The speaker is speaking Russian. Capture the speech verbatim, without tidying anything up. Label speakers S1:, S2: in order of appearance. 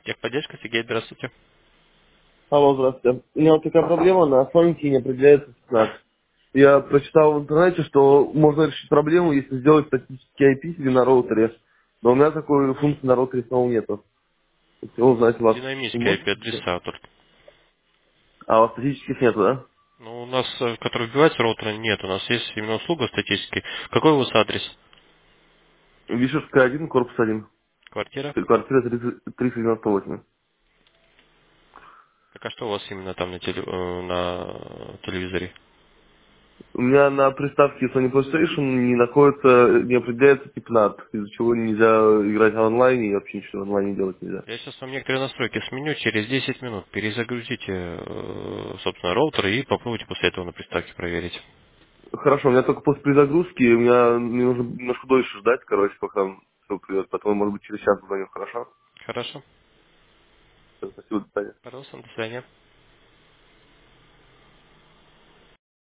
S1: Техподдержка, Сергей, здравствуйте.
S2: Алло, здравствуйте. У меня вот такая проблема, на Соньке не определяется пятнадцать. Я прочитал в интернете, что можно решить проблему, если сделать статический ай пи себе на роутере. Но у меня такой функции на роутере самого нету. Хотел узнать у вас. Вы
S1: Динамический
S2: можете сделать?
S1: ай пи-адреса только.
S2: А у вас статических нету, да?
S1: Ну, у нас, э, который вбивается роутера, нет. У нас есть именно услуга статический. Какой у вас адрес?
S2: Вишерская один, корпус один.
S1: Квартира?
S2: Квартира тридцать триста девяносто восемь.
S1: Так а что у вас именно там на, теле- э, на телевизоре?
S2: У меня на приставке Sony PlayStation не находится, не определяется тип нат, из-за чего нельзя играть онлайн и вообще ничего в онлайне делать нельзя.
S1: Я сейчас вам некоторые настройки сменю. Через десять минут перезагрузите, э, собственно, роутер и попробуйте после этого на приставке проверить.
S2: Хорошо, у меня только после перезагрузки, у меня мне нужно немножко дольше ждать, короче, пока все придет. Потом, может быть, через час позвоню, хорошо?
S1: Хорошо.
S2: Всё, спасибо, до свидания.
S1: Пожалуйста, до свидания.